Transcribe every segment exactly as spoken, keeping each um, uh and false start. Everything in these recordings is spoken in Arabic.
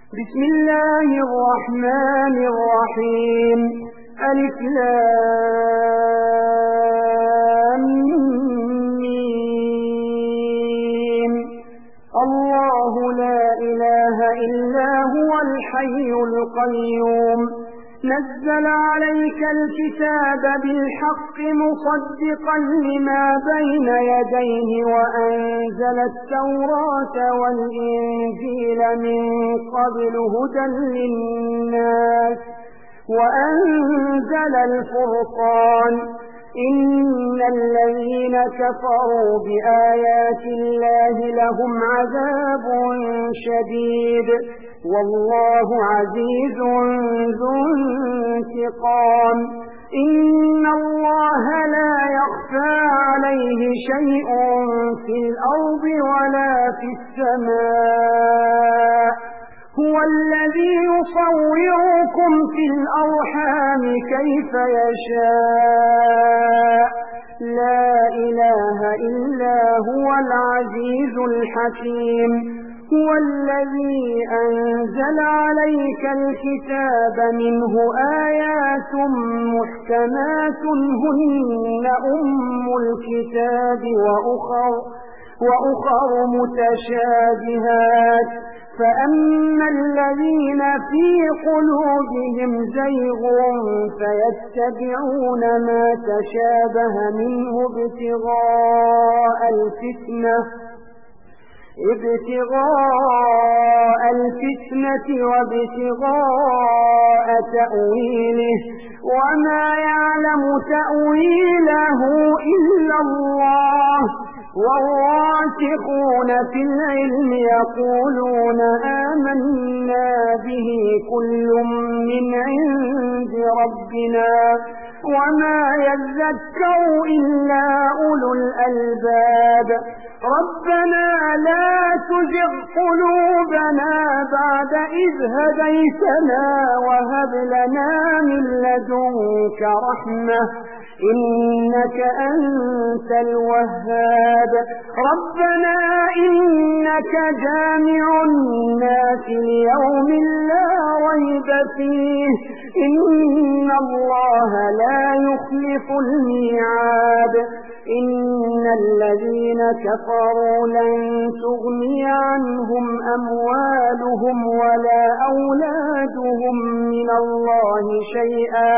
بسم الله الرحمن الرحيم. ألف لام ميم. الله لا إله إلا هو الحي القيوم نزل عليك الكتاب بالحق مصدقا لما بين يديه وأنزل التوراة والإنجيل من قبل هدى للناس وأنزل الفرقان إن الذين كفروا بآيات الله لهم عذاب شديد والله عزيز ذو انتقام. إن الله لا يخفى عليه شيء في الأرض ولا في السماء هو الذي يصوركم في الأرحام كيف يشاء لا إله إلا هو العزيز الحكيم. هو الذي أنزل عليك الكتاب منه آيات محكمات هن أم الكتاب وأخر, وأخر متشابهات فأما الذين في قلوبهم زيغ فيتبعون ما تشابه منه ابتغاء الفتنة ابتغاء الفتنة وابتغاء تأويله وما يعلم تأويله إلا الله والراسخون في العلم يقولون آمنا به كل من عند ربنا وما يذكر إلا أولو الألباب. ربنا لا تزغ قلوبنا بعد إذ هديتنا وهب لنا من لدنك رحمة إنك أنت الوهاب. ربنا إنك جامع الناس ليوم لا ريب فيه إن الله لا يخلف الميعاد. إن الذين كفروا لن تغني عنهم أموالهم ولا أولادهم من الله شيئا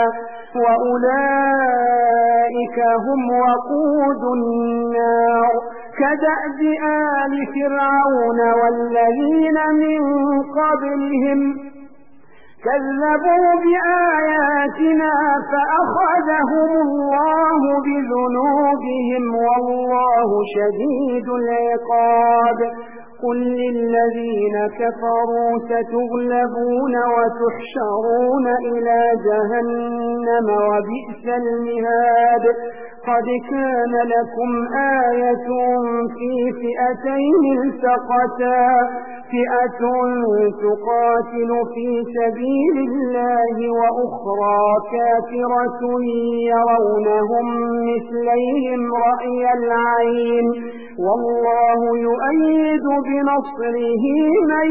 وأولئك هم وقود النار كدأب آل فرعون والذين من قبلهم كذبوا بآياتنا فأخذهم الله بذنوبهم والله شديد العقاب. قل للذين كفروا ستغلبون وتحشرون إلى جهنم وبئس المهاد. قد كان لكم آية في فئتين التقتا فئة تقاتل في سبيل الله وأخرى كافرة يرونهم مثليهم رأي العين والله يؤيد بنصره من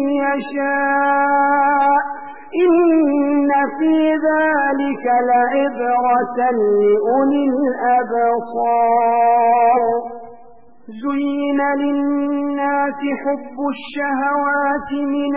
يشاء إن في ذلك لعبرة لأولي الأبصار. زين للناس حب الشهوات من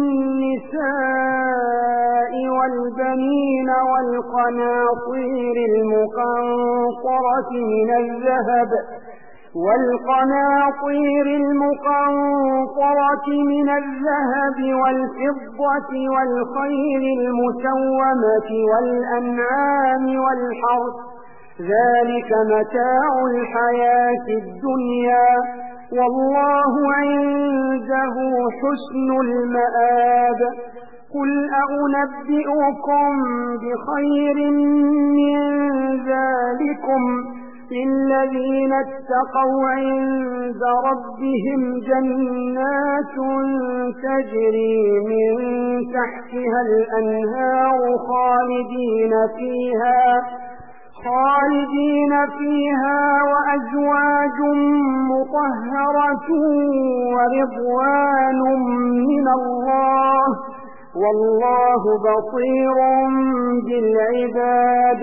النساء والبنين والقناطير المقنطرة من الذهب والقناطير المقنطرة من الذهب والفضة والخيل المسومة والأنعام والحرث ذلك متاع الحياة الدنيا والله عنده حسن المآب. قل أنبئكم بخير من ذلكم للذين اتقوا عند ربهم جنات تجري من تحتها الأنهار خالدين فيها خالدين فيها وأزواج مطهرة ورضوان من الله والله بصير بالعباد.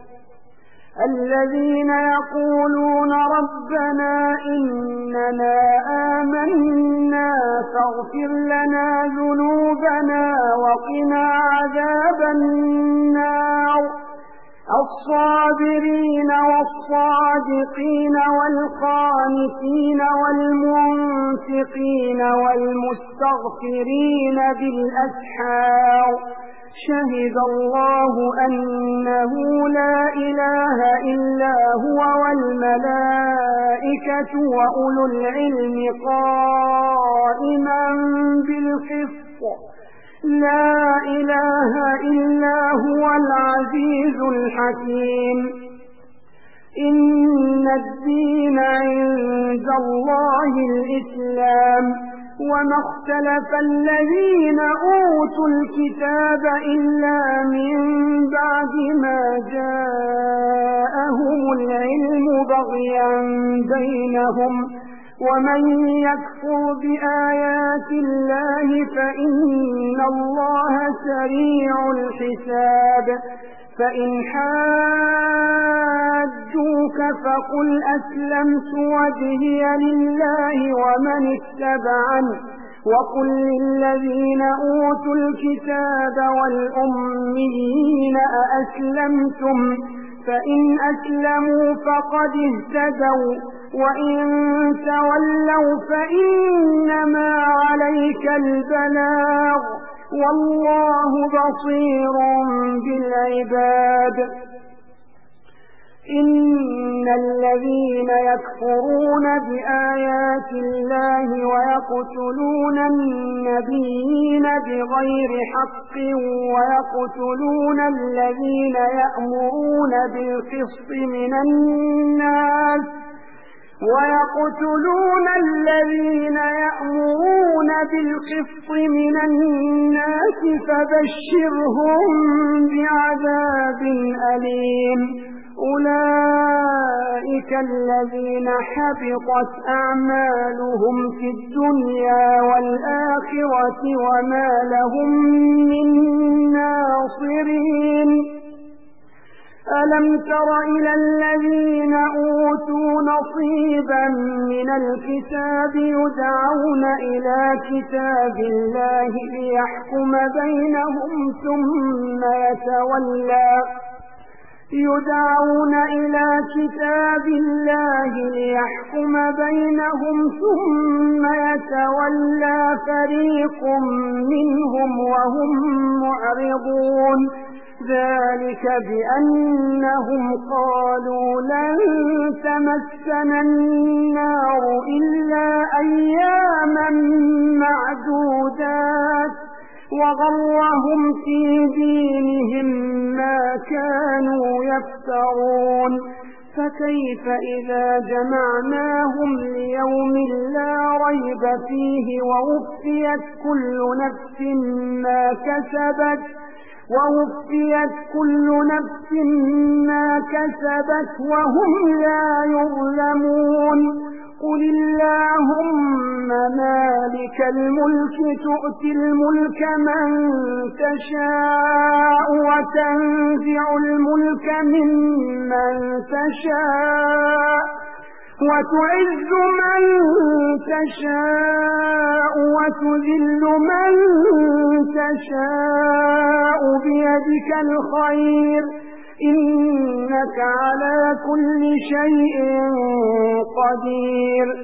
الذين يقولون ربنا إننا آمنا فاغفر لنا ذنوبنا وقنا عذاب النار. الصابرين والصادقين والقانتين والمنفقين والمستغفرين بالأسحار. شهد الله أنه لا إله إلا هو والملائكة وأولو العلم قائما بالقسط لا إله إلا هو العزيز الحكيم. إن الدين عند الله الإسلام وما اختلف الذين أوتوا الكتاب إلا من بعد ما جاءهم العلم بغيا بينهم ومن يكفر بآيات الله فإن الله سريع الحساب. فإن حاجوك فقل أسلمت وجهي لله ومن اتبعني وقل للذين أوتوا الكتاب والأميين أأسلمتم فإن أسلموا فقد اهتدوا وإن تولوا فإنما عليك البلاغ والله بصير بالعباد. إن الذين يكفرون بآيات الله ويقتلون النبيين بغير حق ويقتلون الذين يأمرون بالقسط من الناس ويقتلون الذين يأمرون بالقسط من الناس فبشرهم بعذاب أليم. أولئك الذين حبطت أعمالهم في الدنيا والآخرة وما لهم من ناصرين. ألم تر إلى الذين أوتوا نصيبا من الكتاب يدعون إلى كتاب الله ليحكم بينهم ثم يتولى يدعون إلى كتاب الله ليحكم بينهم ثم يتولى فريق منهم وهم معرضون. ذلك بأنهم قالوا لن تمسنا النار إلا أياما معدودات وغرهم في دينهم ما كانوا يفترون. فكيف إذا جمعناهم ليوم لا ريب فيه ووفيت كل نفس ما كسبت ووفيت كل نفس ما كسبت وهم لا يظلمون. قل اللهم مالك الملك تؤتي الملك من تشاء وتنزع الملك ممن تشاء وتعز من تشاء وتذل من تشاء بيدك الخير إنك على كل شيء قدير.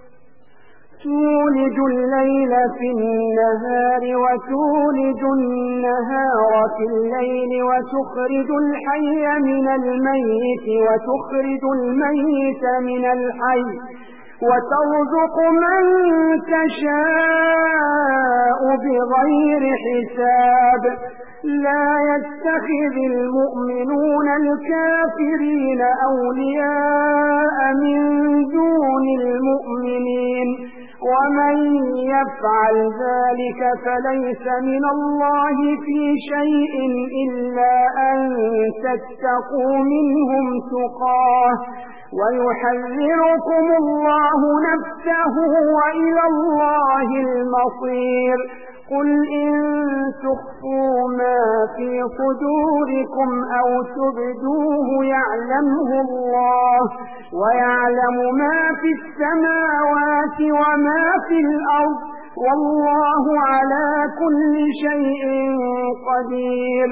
تولج الليل في النهار وتولج النهار في الليل وتخرج الحي من الميت وتخرج الميت من الحي وترزق من تشاء بغير حساب. لا يتخذ المؤمنون الكافرين أولياء من دون المؤمنين ومن يفعل ذلك فليس من الله في شيء إلا أن تتقوا منهم تقاه ويحذركم الله نفسه وإلى الله المصير. قل إن تخفوا ما في صدوركم أو تبدوه يعلمه الله ويعلم ما في السماوات وما في الأرض والله على كل شيء قدير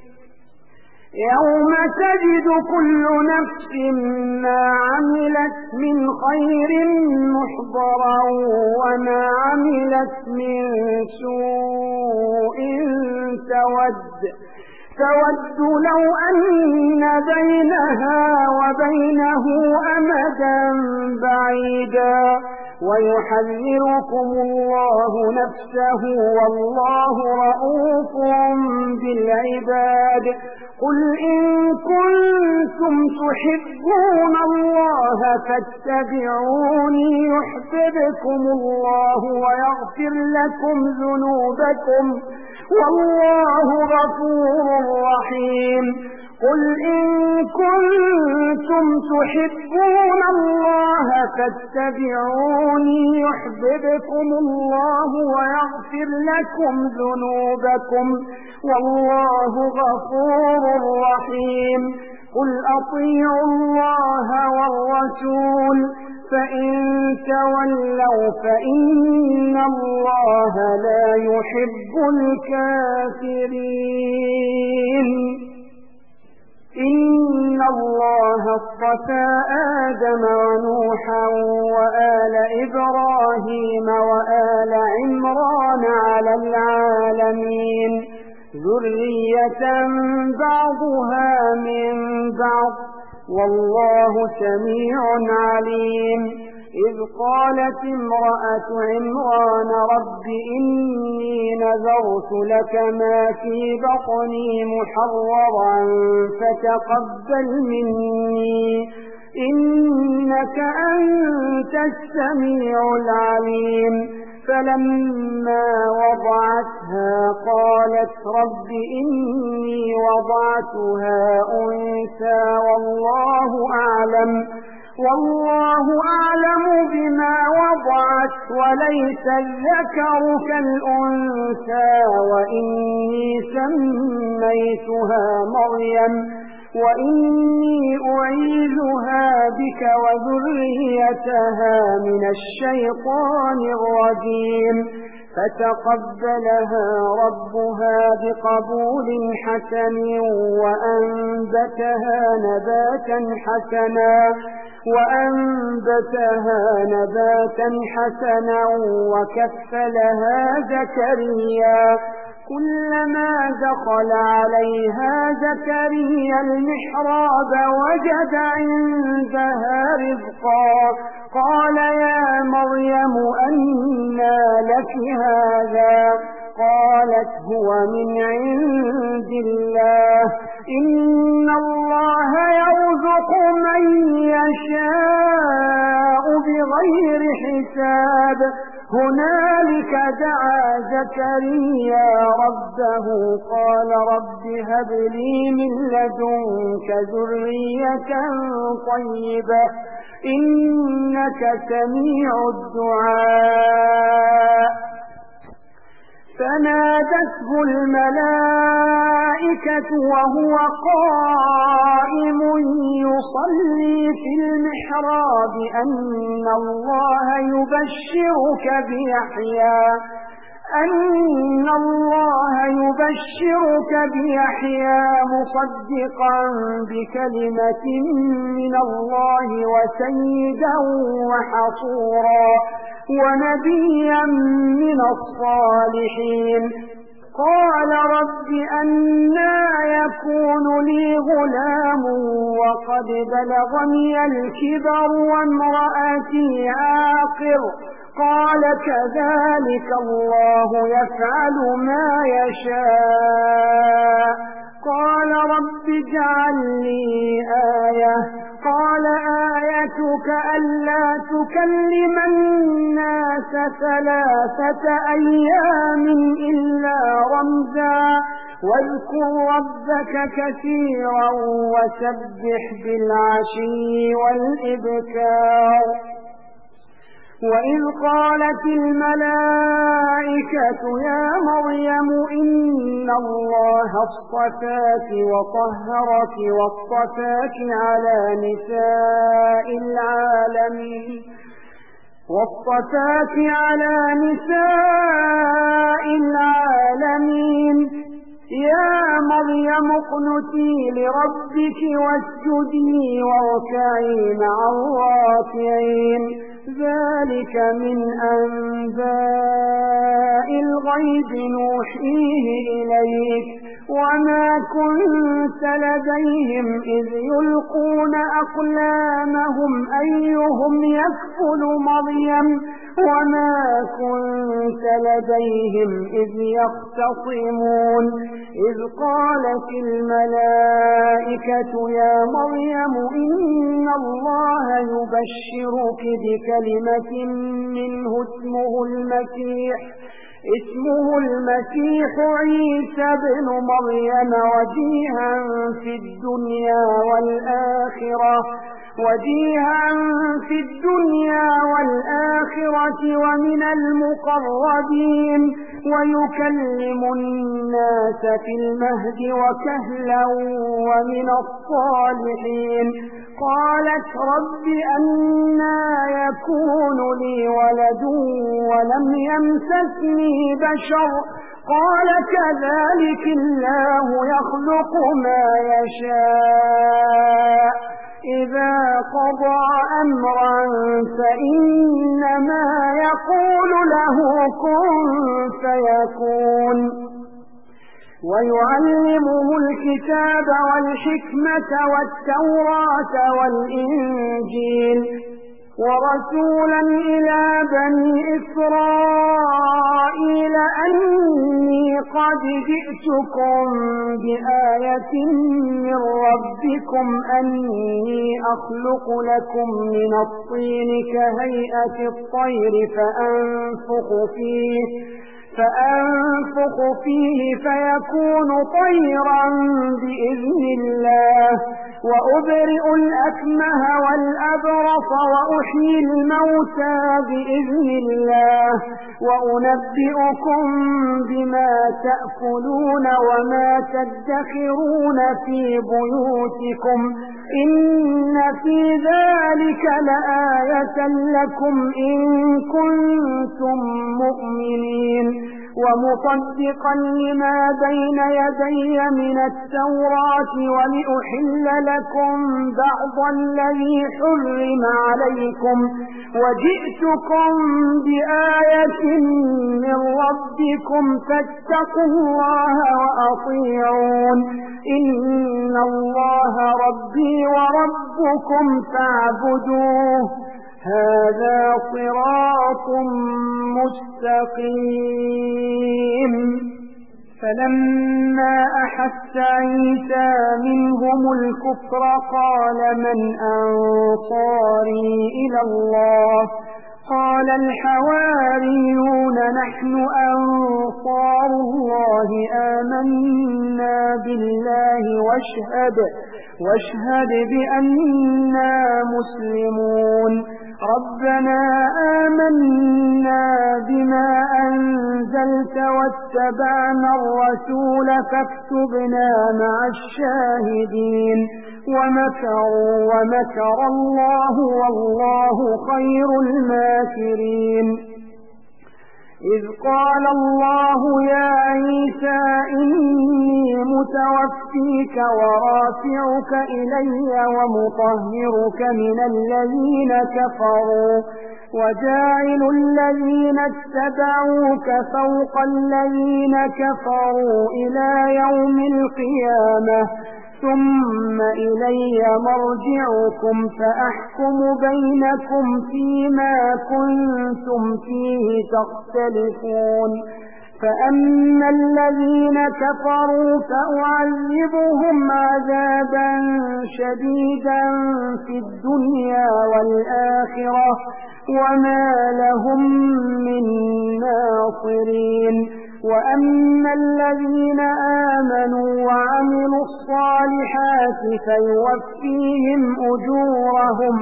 يوم تجد كل نفس ما عملت من خير محضرا وما عملت من سوء تود تود لو أن بينها وبينه أمدا بعيدا ويحذركم الله نفسه والله رؤوف بالعباد قل إن كنتم تحبون الله فاتبعوني يحببكم الله ويغفر لكم ذنوبكم والله غفور رحيم قل إن كنتم تحبون الله فاتبعوني يحببكم الله ويغفر لكم ذنوبكم والله غفور رحيم قل أطيعوا الله والرسول فإن تولوا فإن الله لا يحب الكافرين إن الله اصطفى آدم ونوحا وآل إبراهيم وآل عمران على العالمين ذرية بعضها من بعض والله سميع عليم إذ قالت امرأة عمران رب إني نذرت لك ما في بطني محررا فتقبل مني إنك أنت السميع العليم فلما وضعتها قالت رب إني وضعتها أنثى والله أعلم والله أعلم بما وضعت وليس الذكر كالأنثى وإني سميتها مريم وإني أعيذها بك وذريتها من الشيطان الرجيم فتقبلها ربها بقبول حسن وأنبتها نباتا حسنا وأنبتها نباتا حسنا وكفلها زكريا كلما دخل عليها زكريا المحراب وجد عندها رزقا قال يا مريم أنى لك هذا قالت هو من عند الله إن الله يرزق من يشاء بغير حساب هنالك دعا زكريا ربه قال رب هب لي من لدنك ذرية طيبة إنك سميع الدعاء فنادته الملائكة وهو قائم يصلي في المحراب أن الله يبشرك بيحيى أن الله يبشرك بيحيى مصدقا بكلمة من الله وسيدا وحصورا ونبيا من الصالحين قال رب أنى يكون لي غلام وقد بلغني الكبر وامرأتي عاقر قال كذلك الله يفعل ما يشاء قال رب اجعل لي آية قال آيتك ألا تكلم الناس ثلاثة أيام إلا رمزا واذكر ربك كثيرا وسبح بالعشي والإبكار وإذ قالت الملائكة يا مريم إن الله اصطفاك وطهرك واصطفاك على نساء العالمين واصطفاك على نساء العالمين يا مريم اقنتي لربك واسجدي واركعي مع الراكعين ذلك من أنباء الغيب نوحيه إليك وما كنت لديهم إذ يلقون أقلامهم أيهم يكفل مريم وما كنت لديهم إذ يختصمون إذ قالت الملائكة يا مريم إن الله يبشرك بكلمة منه اسمه المسيح اسمه المسيح عيسى بن مريم وجيها في الدنيا والآخرة وجيها في الدنيا والآخرة ومن المقربين ويكلم الناس في المهد وكهلا ومن الصالحين قالت رب أنى يكون لي ولد ولم يمسسني بشر قال كذلك الله يخلق ما يشاء إذا قضى أمرا فإنما يقول له كن فيكون ويعلمه الكتاب والحكمة والتوراة والإنجيل ورسولا إلى بني إسرائيل أني قد جئتكم بآية من ربكم أني أخلق لكم من الطين كهيئة الطير فأنفخ فيه فأنفخ فيه فيكون طيرا بإذن الله وأبرئ الأكمه والأبرص وأحيي الموتى بإذن الله وأنبئكم بما تأكلون وما تدخرون في بيوتكم إن في ذلك لآية لكم إن كنتم مؤمنين ومصدقا لما بين يدي من التوراة ولأحل لكم بعض الذي حرم عليكم وجئتكم بآية من ربكم فاتقوا الله وأطيعون إن الله ربي وربكم فاعبدوه هذا صراط مستقيم فلما أحس عيسى منهم الكفر قال من أنصاري إلى الله قال الحواريون نحن أنصار الله آمنا بالله واشهد واشهد بأننا مسلمون ربنا آمنا بما أنزلت واتبعنا الرسول فاكتبنا مع الشاهدين ومكروا ومكر الله والله خير الماكرين إذ قال الله يا عيسى إني متوفيك ورافعك إلي ومطهرك من الذين كفروا وجاعل الذين اتبعوك فوق الذين كفروا إلى يوم القيامة ثم إلي مرجعكم فأحكم بينكم فيما كنتم فيه تختلفون فأما الذين كفروا فأعذبهم عذابا شديدا في الدنيا والآخرة وما لهم من ناصرين وأما الذين آمنوا وعملوا الصالحات فيوفيهم أجورهم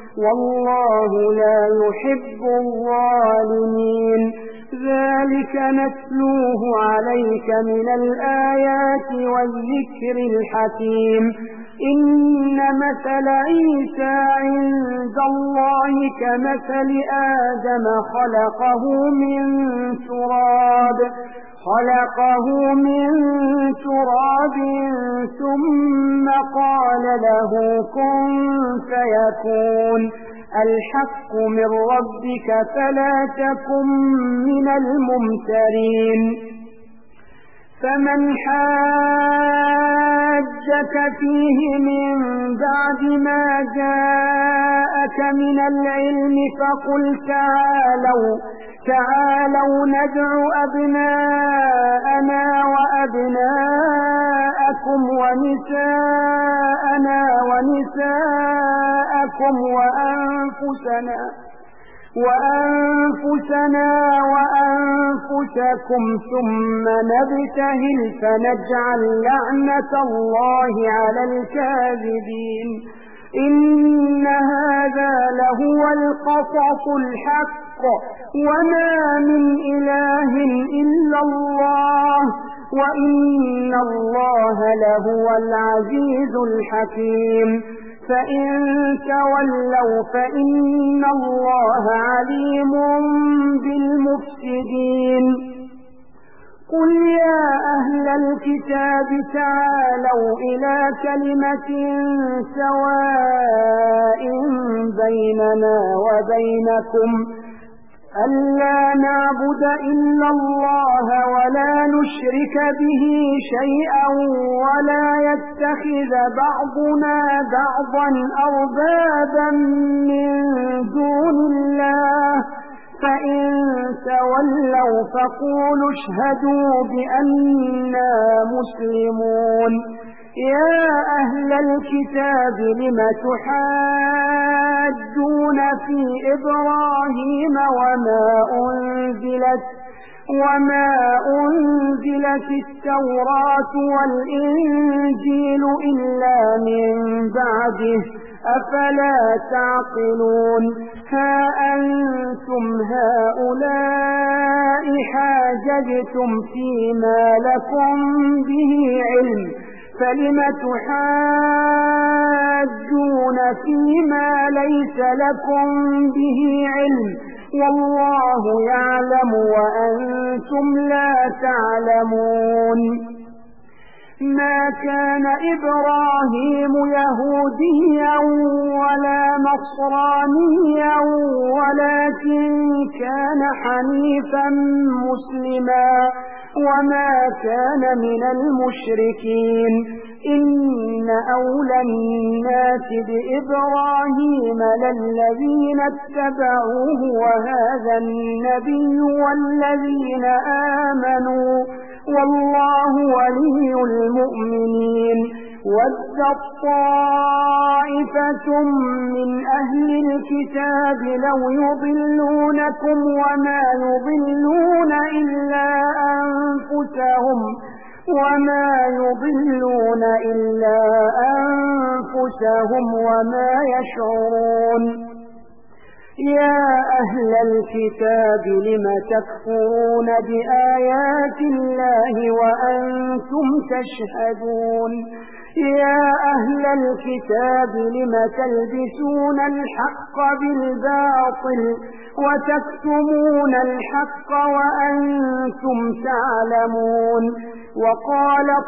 والله لا يحب الظالمين. ذلك نتلوه عليك من الآيات والذكر الحكيم. إن مثل عيسى عند الله كمثل آدم خلقه من تراب خلقه من تراب ثم قال له كن فيكون. الحق من ربك فلا تكن من الممترين. فمن حاجك فيه من بعد ما جاءك من العلم فقل تعالوا تعالوا ندع أبناءنا وأبناءكم ونساءنا ونساءكم وأنفسنا وأنفسنا وأنفسكم ثم نبتهل فنجعل لعنة الله على الكاذبين. إن هذا لهو القصص الحق وما من إله إلا الله وإن الله لهو العزيز الحكيم. فإن تولوا فإن الله عليم بالمفسدين. قل يا أهل الكتاب تعالوا إلى كلمة سواء بيننا وبينكم ألا نعبد إلا الله ولا نشرك به شيئا ولا يتخذ بعضنا بعضا أربابا من دون الله. فإن تولوا فقولوا اشهدوا بأننا مسلمون. يا أهل الكتاب لم تحاجون في إبراهيم وما أنزلت وما أنزلت التوراة والإنجيل إلا من بعده أفلا تعقلون. ها أنتم هؤلاء حاججتم فيما لكم به علم فلم تحاجون فيما ليس لكم به علم والله يعلم وأنتم لا تعلمون. ما كان إبراهيم يهوديا ولا نصرانيا ولكن كان حنيفا مسلما وما كان من المشركين. إن أولى الناس بإبراهيم للذين اتبعوه وهذا النبي والذين آمنوا والله ولي المؤمنين. ود طائفة من أهل الكتاب لو يضلونكم وما يضلون إلا أنفسهم وما يضلون إلا أنفسهم وما يشعرون. يا أهل الكتاب لم تكفرون بآيات الله وأنتم تشهدون. يا أهل الكتاب لم تلبسون الحق بالباطل وتكتمون الحق وأنتم تعلمون. وقالت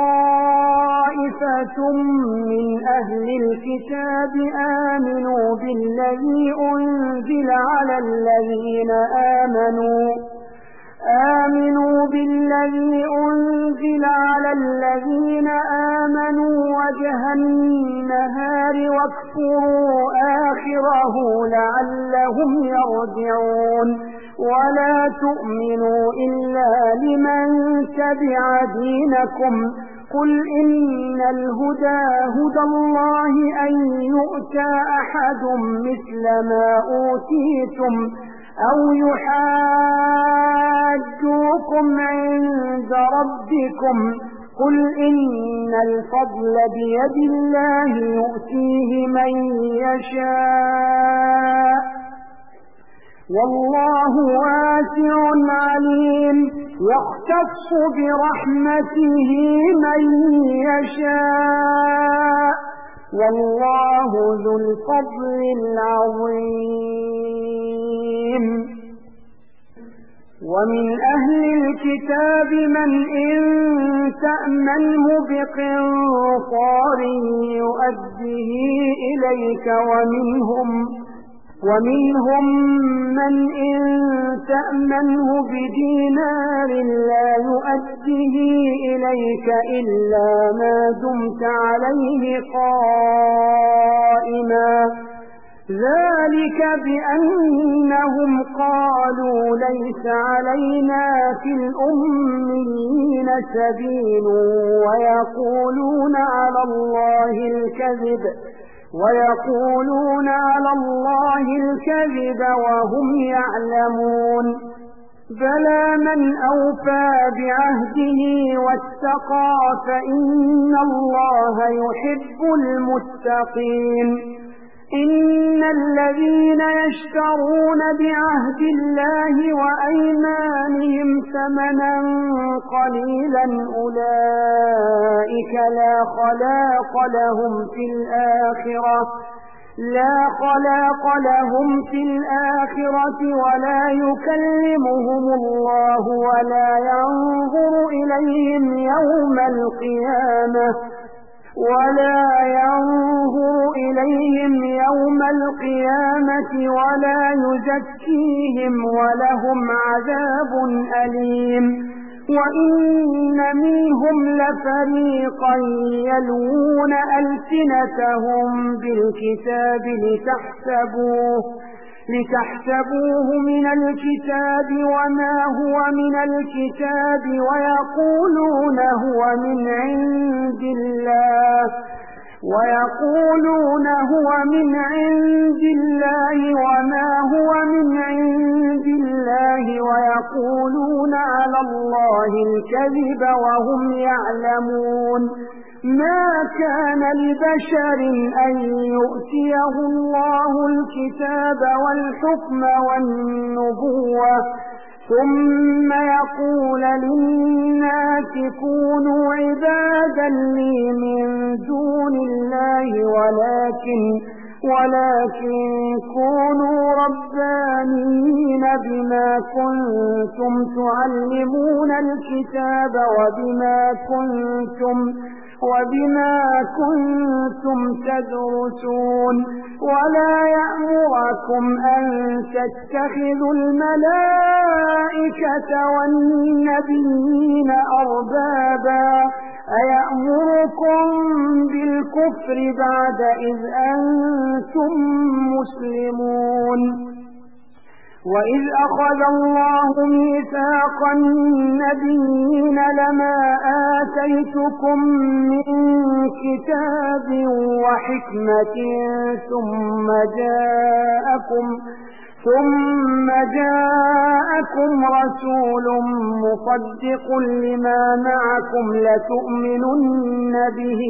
طائفة من أهل الكتاب آمنوا بالذي أنزل على الذين آمنوا آمنوا بالذي أنزل على الذين آمنوا وجه النهار واكفروا آخره لعلهم يرجعون. ولا تؤمنوا إلا لمن تبع دينكم قل إن الهدى هدى الله أن يؤتى أحد مثل ما أوتيتم أو يحاجوكم عند ربكم قل إن الفضل بيد الله يؤتيه من يشاء والله واسع عليم يختص برحمته من يشاء والله ذو الفضل العظيم ومن أهل الكتاب من إن تأمنه بقنطار يؤديه إليك ومنهم ومنهم من إن تأمنه بدينار لا يؤديه إليك إلا ما دمت عليه قائما ذلك بأنهم قالوا ليس علينا في الأميين سبيل ويقولون على الله الكذب ويقولون على الله الكذب وهم يعلمون بلى من أوفى بعهده واتقى فإن الله يحب المتقين إن الذين يشترون بعهد الله وأيمانهم ثمنا قليلا أولئك لا خلاق لهم في الآخرة لا خلاق لهم في الآخرة ولا يكلمهم الله ولا ينظر إليهم يوم القيامة ولا ينظر إليهم يوم القيامة ولا يزكيهم ولهم عذاب أليم وإن منهم لفريقا يلوون ألسنتهم بالكتاب لتحسبوه لتحسبوه من الكتاب وما هو من الكتاب ويقولون هو من عند الله ويقولون هو من عند الله وما هو من عند الله ويقولون على الله الكذب وهم يعلمون ما كان لبشر أن يؤتيه الله الكتاب والحكم والنبوة ثم يقول للناس كونوا عبادا لي من دون الله ولكن ولكن كونوا ربانيين بما كنتم تعلمون الكتاب وبما كنتم وبما كنتم تدرسون ولا يأمركم أن تتخذوا الملائكة والنبيين أربابا أيأمركم بالكفر بعد إذ أنتم مسلمون وإذ أخذ الله ميثاق النبيين لما آتيتكم من كتاب وحكمة ثم جاءكم ثم جاءكم رسول مصدق لما معكم لتؤمنن به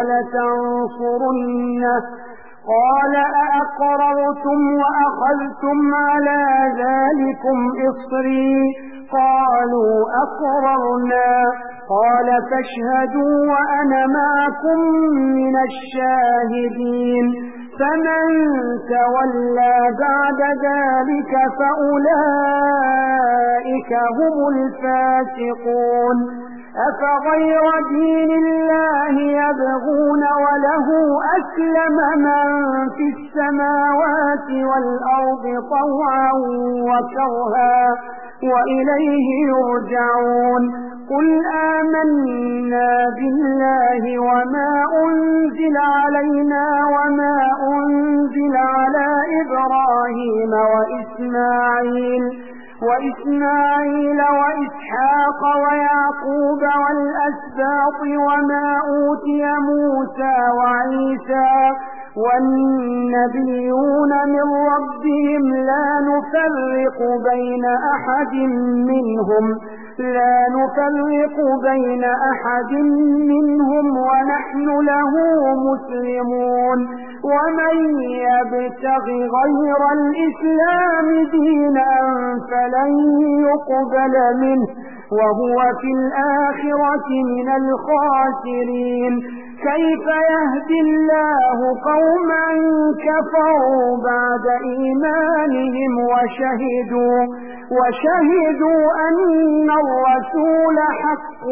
ولتنصرنه قال أأقررتم وأخذتم على ذلكم إصري قالوا أقررنا قال فاشهدوا وأنا معكم من الشاهدين فمن تولى بعد ذلك فأولئك هم الفاسقون أفغير دين الله يبغون وله أسلم من في السماوات والأرض طوعا وكرها وإليه يرجعون قل آمنا بالله وما أنزل علينا وما أنزل على إبراهيم وإسماعيل وإسماعيل وإسحاق ويعقوب والأسباط وما أوتي موسى وعيسى والنبيون من ربهم لا نفرق بين أحد منهم لا نفرق بين أحد منهم ونحن له مسلمون ومن يبتغ غير الإسلام دينا فلن يقبل منه وهو في الآخرة من الخاسرين كيف يهدي الله قوما كفروا بعد إيمانهم وشهدوا وشهدوا أن الرسول حق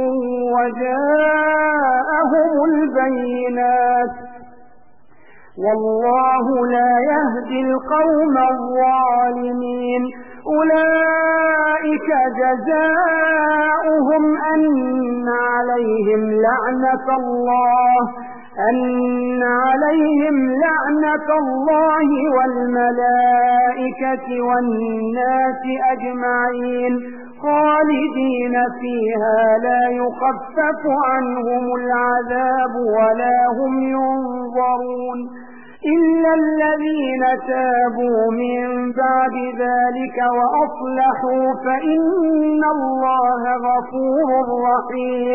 وجاءهم البينات والله لا يهدي القوم الظالمين أولئك جزاؤهم أن عليهم لعنة الله أن عليهم لعنة الله والملائكة والناس أجمعين خالدين فيها لا يخفف عنهم العذاب ولا هم ينظرون إلا الذين تابوا من بعد ذلك وأصلحوا فإن الله غفور رحيم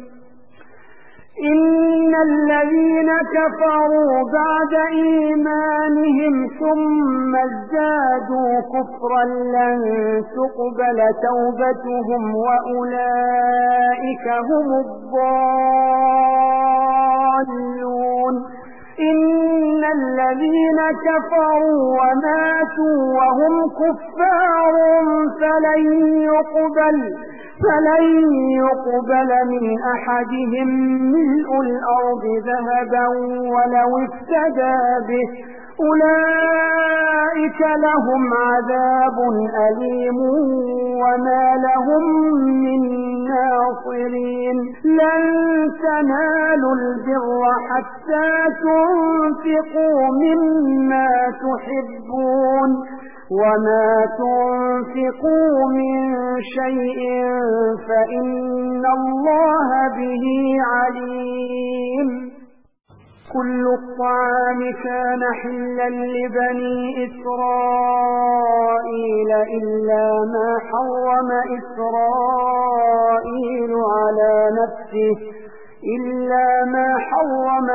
إن الذين كفروا بعد إيمانهم ثم ازدادوا كفرا لن تقبل توبتهم وأولئك هم الضالون إن الذين كفروا وماتوا وهم كفار فلن يقبل فلن يقبل من أحدهم ملء الأرض ذهبا ولو افتدى به أولئك لهم عذاب أليم وما لهم من ناصرين لن تنالوا البر حتى تنفقوا مما تحبون وما تنفقوا من شيء فإن الله به عليم كل الطعام كان حلا لبني إسرائيل إلا ما حرم إسرائيل على نفسه إلا ما حرم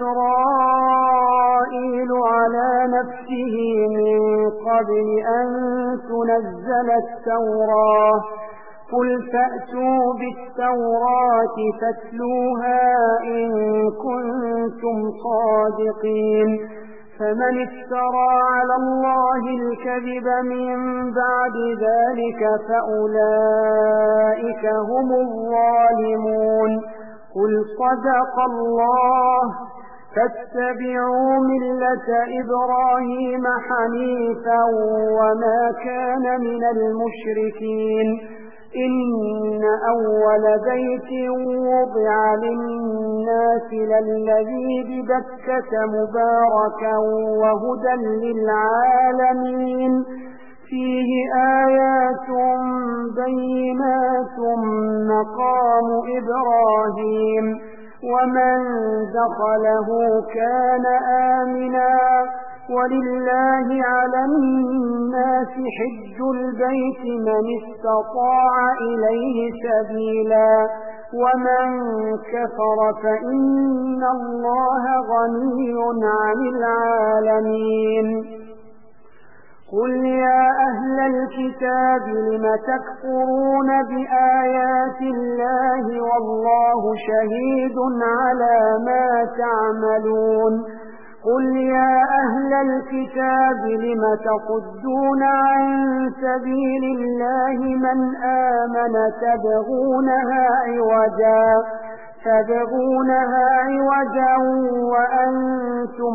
إسرائيل على نفسه من قبل أن تنزل التوراة قل فأتوا بالتوراة فاتلوها إن كنتم صادقين فمن افترى على الله الكذب من بعد ذلك فأولئك هم الظالمون قل صدق الله فاتبعوا ملة إبراهيم حنيفا وما كان من المشركين إن أول بيت وضع للناس للذي ببكة مباركا وهدى للعالمين فيه آيات بينات مقام إبراهيم ومن دخله كان آمنا ولله على الناس حج البيت من استطاع إليه سبيلا ومن كفر فإن الله غني عن العالمين قل يا أهل الكتاب لم تكفرون بآيات الله والله شهيد على ما تعملون قل يا أهل الكتاب لم تصدون عن سبيل الله من آمن تبغونها عوجا تبغونها عوجا وأنتم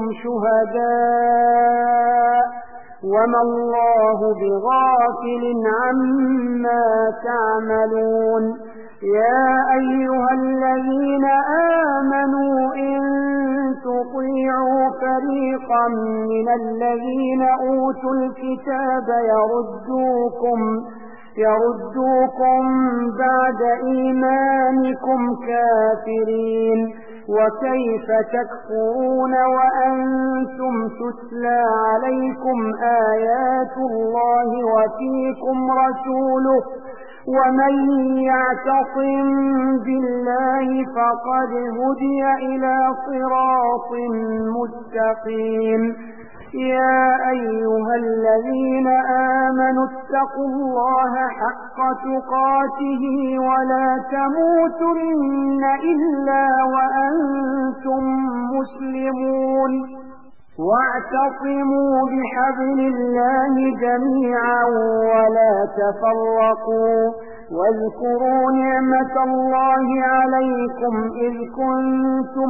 شهداء وما الله بغافل عما تعملون يا أيها الذين آمنوا إن تطيعوا فريقا من الذين أوتوا الكتاب يردوكم يردوكم بعد إيمانكم كافرين وكيف تكفرون وأنتم تتلى عليكم آيات الله وفيكم رسوله ومن يعتصم بالله فقد هدي إلى صراط مستقيم يا أيها الذين آمنوا اتقوا الله حق تقاته ولا تموتن إلا وأنتم مسلمون واعتصموا بحبل الله جميعا ولا تفرقوا واذكروا نعمة الله عليكم إذ كنتم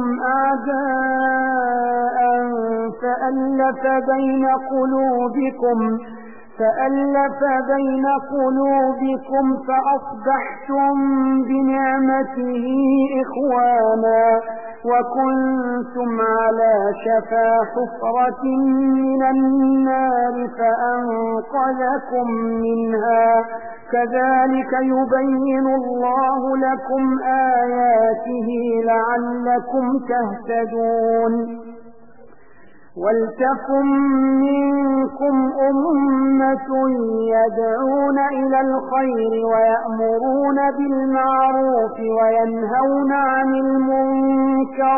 أعداء فألف بين قلوبكم فألف بين قلوبكم فأصبحتم بنعمته إخوانا وكنتم على شفا حفرة من النار فأنقذكم منها كذلك يبين الله لكم آياته لعلكم تهتدون ولتكن منكم أمة يدعون إلى الخير ويأمرون بالمعروف وينهون عن المنكر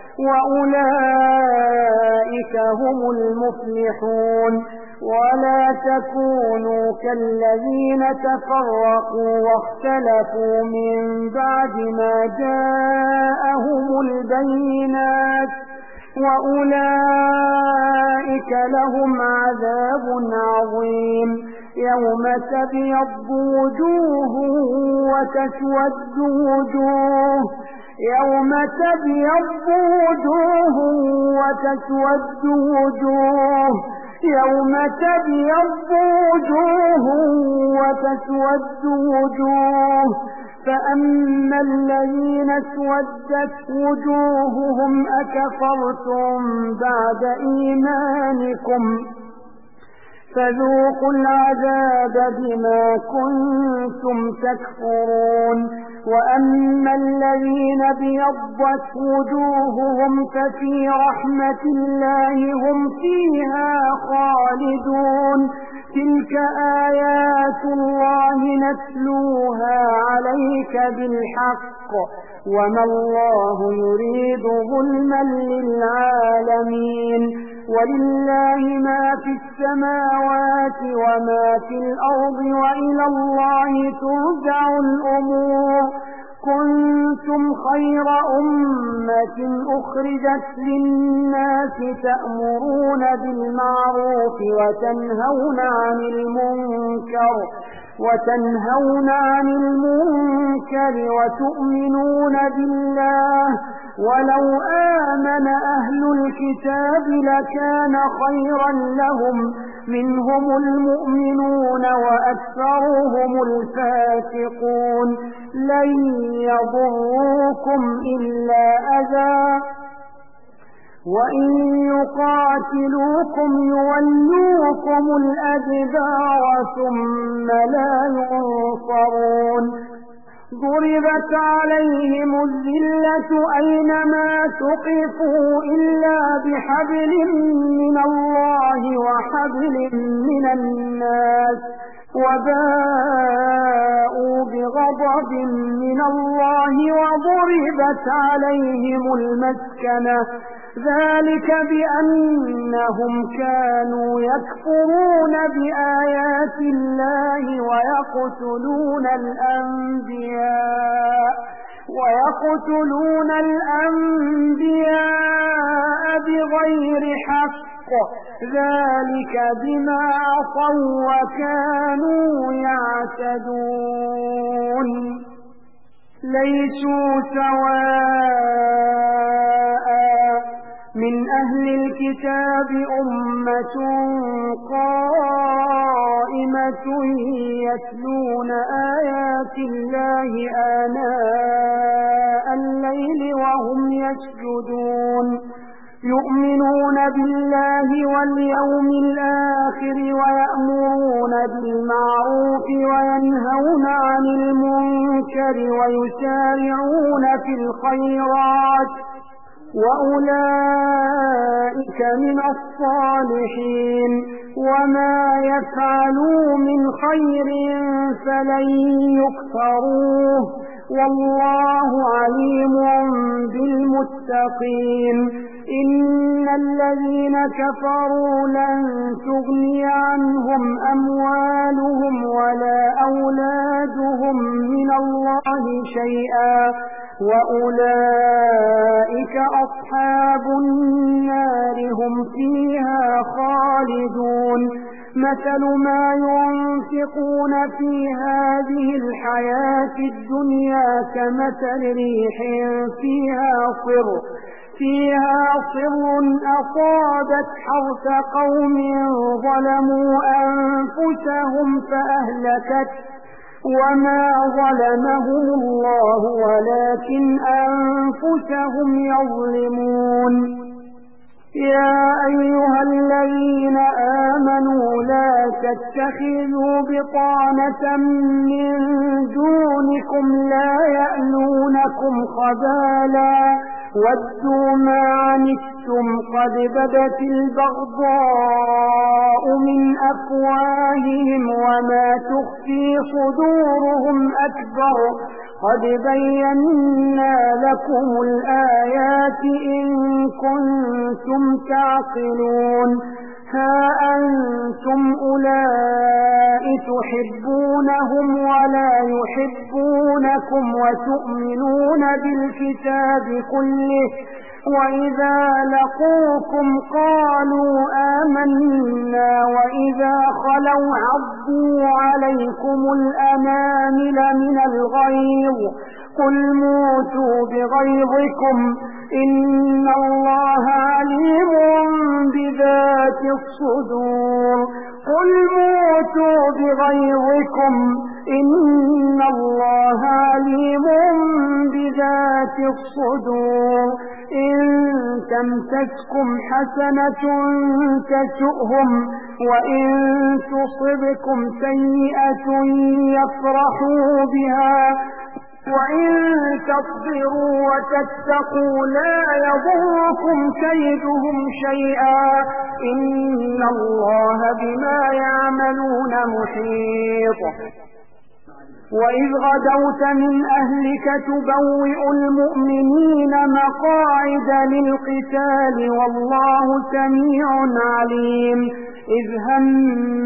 وأولئك هم المفلحون ولا تكونوا كالذين تفرقوا واختلفوا من بعد ما جاءهم البينات وأولئك لهم عذاب عظيم يوم تبيض وجوه وتسود وجوه يوم تبيض وجوه وتسود وجوه يوم تبيض وجوه وتسود وجوه فأما الذين اسودت وجوههم أكفرتم بعد إيمانكم فذوقوا العذاب بما كنتم تكفرون وأما الذين ابيضت وجوههم ففي رحمة الله هم فيها خالدون تلك آيات الله نتلوها عليك بالحق وما الله يريد ظلما للعالمين ولله ما في السماوات وما في الأرض وإلى الله ترجع الأمور كنتم خير أمة أخرجت للناس تأمرون بالمعروف وتنهون عن المنكر وتنهون عن المنكر وتؤمنون بالله ولو آمن أهل الكتاب لكان خيرا لهم منهم المؤمنون وأكثرهم الفاسقون لن يضروكم إلا أذى وإن يقاتلوكم يولوكم الأدبار ثم لا ينصرون ضربت عليهم الذلة أينما ثقفوا إلا بحبل من الله وحبل من الناس وباءوا بغضب من الله وضربت عليهم المسكنة ذلك بأنهم كانوا يكفرون بآيات الله ويقتلون الأنبياء ويقتلون الأنبياء بغير حق ذلك بما عصوا وكانوا يعتدون ليسوا سواء من أهل الكتاب أمة قائمة يتلون آيات الله آناء الليل وهم يسجدون يؤمنون بالله واليوم الآخر ويأمرون بالمعروف وينهون عن المنكر ويسارعون في الخيرات وأولئك من الصالحين وما يفعلوا من خير فلن يكفروه والله عليم بالمتقين إن الذين كفروا لن تغني عنهم أموالهم ولا أولادهم من الله شيئا وأولئك أصحاب النار هم فيها خالدون مثل ما ينفقون في هذه الحياة الدنيا كمثل ريح فيها صر فيها صر أصابت حرث قوم ظلموا أنفسهم فأهلكت وما ظلمهم الله ولكن أنفسهم يظلمون يا أيها الذين آمنوا لا تتخذوا بطانة من دونكم لا يألونكم خبالا ودوا ما عنتم قد بدت البغضاء من أفواههم وما تخفي صدورهم أكبر قد بينا لكم الآيات إن كنتم تعقلون ها أنتم أولئك تحبونهم ولا يحبونكم وتؤمنون بالكتاب كله وإذا لقوكم قالوا آمنا وإذا خلوا عضوا عليكم الأنامل من الغيظ قل موتوا بغيظكم إن الله عليم بذات الصدور قل موتوا بغيظكم إن الله عليم بذات الصدور إن تمسسكم حسنة تسؤهم وإن تصبكم سيئة يفرحوا بها وإن تصبروا وتتقوا لا يضركم كيدهم شيئا إن الله بما يعملون محيط وإذ غدوت من أهلك تبوئ المؤمنين مقاعد للقتال والله سميع عليم إذ هم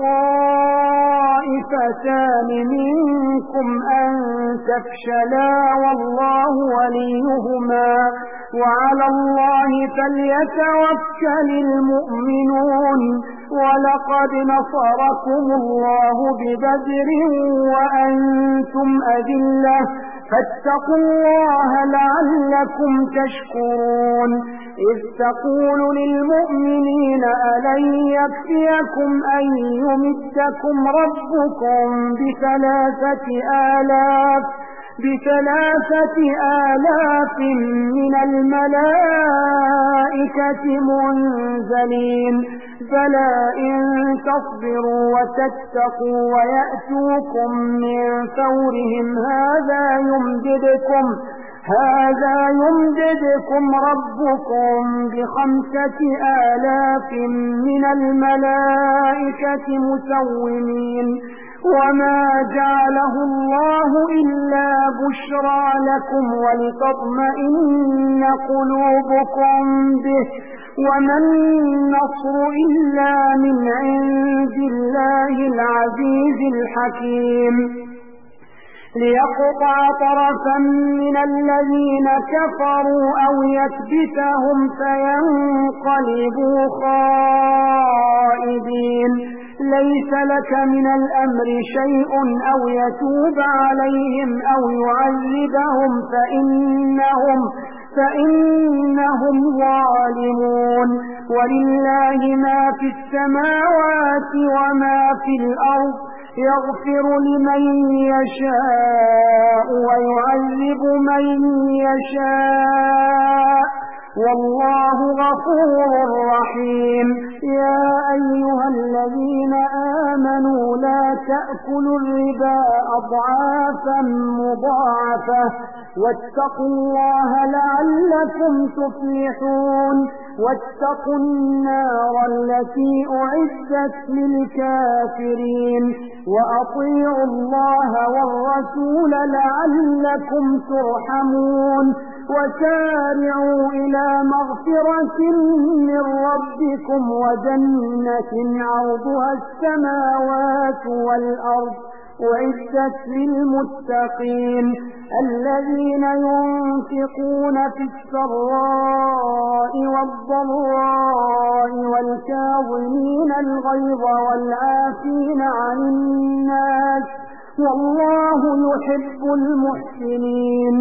الطائفتان منكم أن تفشلا والله وليهما وعلى الله فليتوكل المؤمنون ولقد نصركم الله ببدر وأنتم أذلة فاتقوا الله لعلكم تشكرون إذ تقول للمؤمنين ألن يكفيكم أن يمدكم ربكم بثلاثة آلاف بثلاثة آلاف من الملائكة منزلين فلا إن تصبروا وتتقوا ويأتوكم من فورهم هذا يمددكم هذا يمددكم ربكم بخمسة آلاف من الملائكة مسومين وما جعله الله إلا بشرى لكم ولتطمئن قلوبكم به وما النصر إلا من عند الله العزيز الحكيم ليقطع طرفا من الذين كفروا أو يكبتهم فينقلبوا خائبين ليس لك من الأمر شيء أو يتوب عليهم أو يعذبهم فإنهم فإنهم ظالمون ولله ما في السماوات وما في الأرض يغفر لمن يشاء ويعذب من يشاء والله غفور رحيم. يا أيها الذين آمنوا لا تأكلوا الربا أضعافا مضاعفة واتقوا الله لعلكم تفلحون. واتقوا النار التي أعدت للكافرين وأطيعوا الله والرسول لعلكم ترحمون. وسارعوا إلى مغفرة من ربكم وجنة عرضها السماوات والأرض أعدت للمتقين الذين ينفقون في السراء والضراء والكاظمين الغيظ والعافين عن الناس والله يحب المحسنين.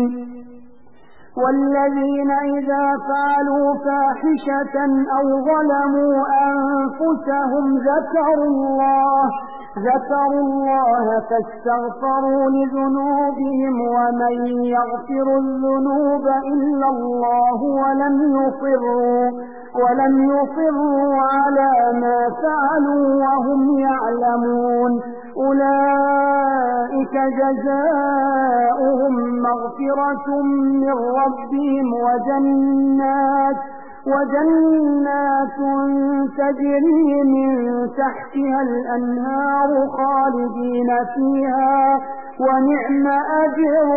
والذين إذا فعلوا فاحشة أو ظلموا أنفسهم ذكروا الله ذكروا الله فاستغفروا لذنوبهم ومن يغفر الذنوب إلا الله ولم يصروا ولم يصروا على ما فعلوا وهم يعلمون أولئك جزاؤهم مغفرة من ربهم وجنات وجنات تجري من تحتها الأنهار خالدين فيها ونعم أجر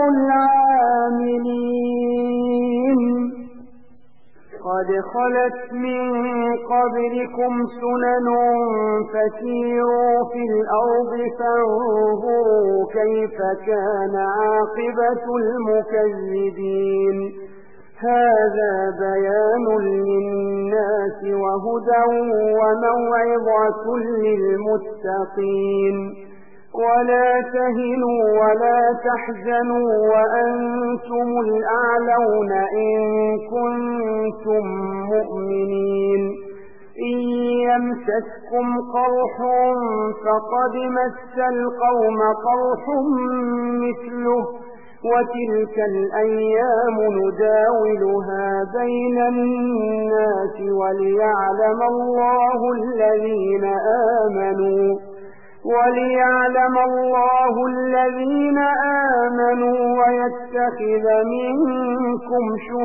العاملين. قد خلت من قبلكم سنن فسيروا في الأرض فانظروا كيف كان عاقبة المكذبين. هذا بيان للناس وهدى وموعظة للمتقين. ولا تهنوا ولا تحزنوا وأنتم الأعلون إن كنتم مؤمنين. إن يمسسكم قرح فقد مس القوم قرح مثله وتلك الأيام نداولها بين الناس وليعلم الله الذين آمنوا وليعلم الله الذين آمنوا ويتخذ منكم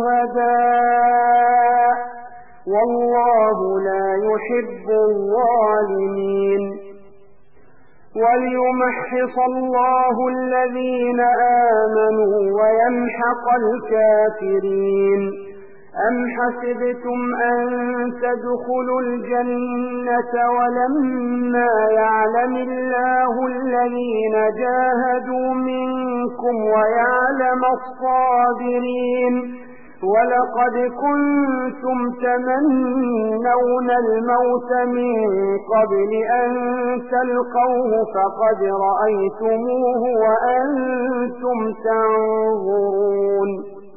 شهداء والله لا يحب الظالمين. وليمحص الله الذين آمنوا ويمحق الكافرين. أم حسبتم أن تدخلوا الجنة ولما يعلم الله الذين جاهدوا منكم ويعلم الصابرين. ولقد كنتم تمنون الموت من قبل أن تلقوه فقد رأيتموه وأنتم تنظرون.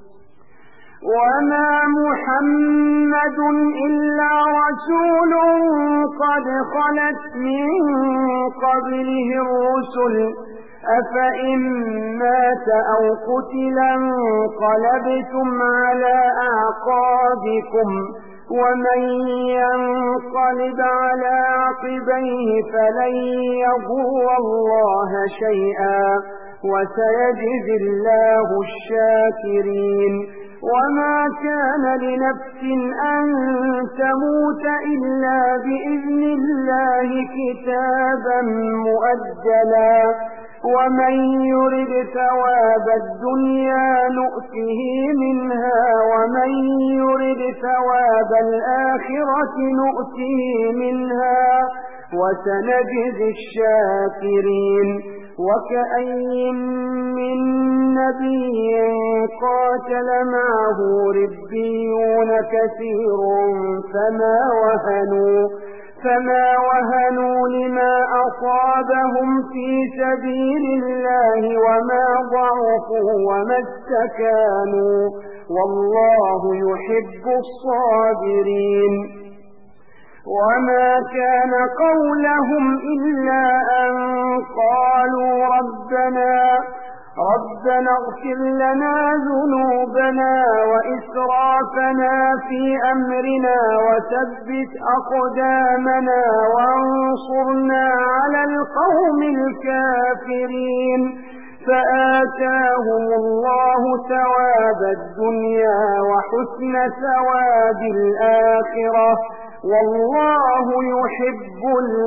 وما محمد إلا رسول قد خلت من قبله الرسل أفإن مات أو قتل انقلبتم على أعقابكم ومن ينقلب على عقبيه فلن يضر الله شيئا وسيجزي الله الشاكرين. وما كان لنفس أن تموت إلا بإذن الله كتابا مؤجلا ومن يرد ثواب الدنيا نؤته منها ومن يرد ثواب الآخرة نؤته منها وسنجزي الشاكرين. وكأين من نبي قاتل معه ربيون كثير فما وهنوا فما وهنوا لما أصابهم في سبيل الله وما ضعفوا وما استكانوا والله يحب الصابرين. وما كان قولهم إلا أن قالوا ربنا ربنا اغفر لنا ذنوبنا وإسرافنا وإسرافنا في أمرنا وثبت أقدامنا وانصرنا على القوم الكافرين فآتاهم الله ثواب الدنيا وحسن ثواب الآخرة والله يحب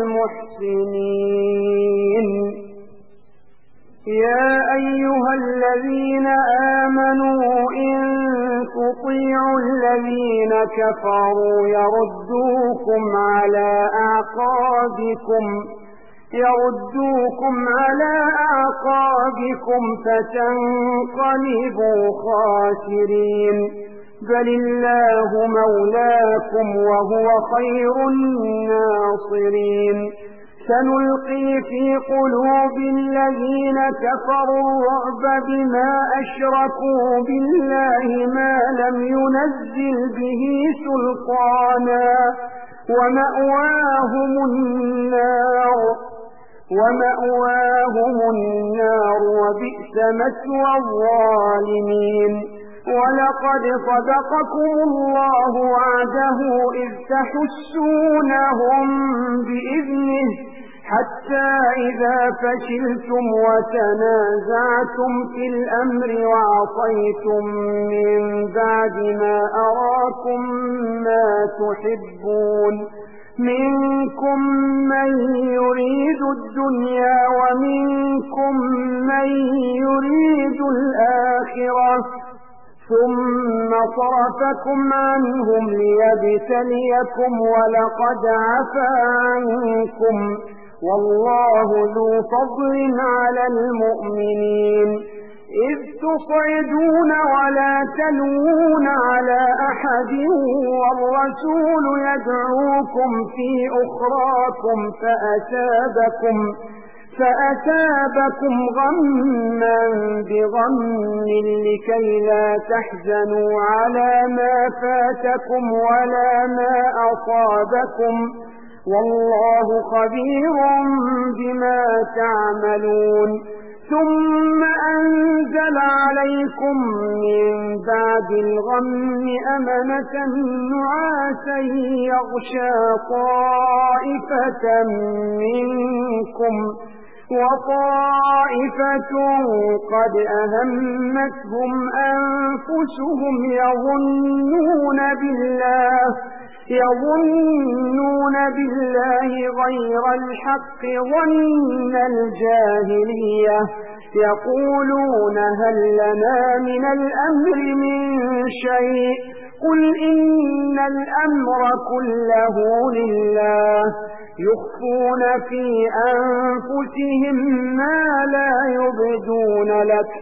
المحسنين. يا أيها الذين آمنوا إن تطيعوا الذين كفروا يردوكم على أعقابكم يردوكم على أعقابكم فتنقلبوا خاسرين بل الله مولاكم وهو خير الناصرين. سنلقي في قلوب الذين كفروا الرعب بما أشركوا بالله ما لم ينزل به سلطانا ومأواهم النار ومأواهم النار وبئس مثوى الظالمين. ولقد صدقكم الله وعده إذ تحسونهم بإذنه حتى إذا فشلتم وتنازعتم في الأمر وعصيتم من بعد ما أراكم ما تحبون منكم من يريد الدنيا ومنكم من يريد الآخرة ثم صرفكم عنهم ليبتليكم ولقد عفا عنكم والله ذو فضل على المؤمنين إذ تصعدون ولا تلوون على أحد والرسول يدعوكم في أخراكم فأتابكم فأتابكم غما بغم لكي لا تحزنوا على ما فاتكم ولا ما أصابكم والله خبير بما تعملون. ثم أنزل عليكم من بعد الغم أمنة نعاسا يغشى طائفة منكم وطائفة قد أهمتهم أنفسهم يظنون بالله يظنون بالله غير الحق ظن الجاهلية يقولون هل لنا من الأمر من شيء قل إن الأمر كله لله يخفون في أنفسهم ما لا يبدون لك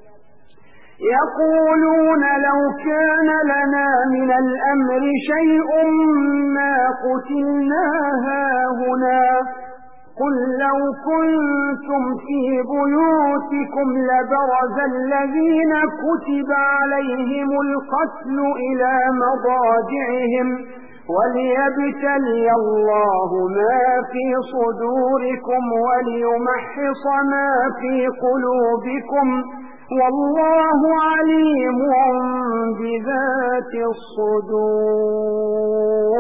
يقولون لو كان لنا من الأمر شيء ما قتلنا هاهنا قل لو كنتم في بيوتكم لبرز الذين كتب عليهم القتل إلى مضاجعهم وليبتلي الله ما في صدوركم وليمحص ما في قلوبكم والله عليم بذات الصدور.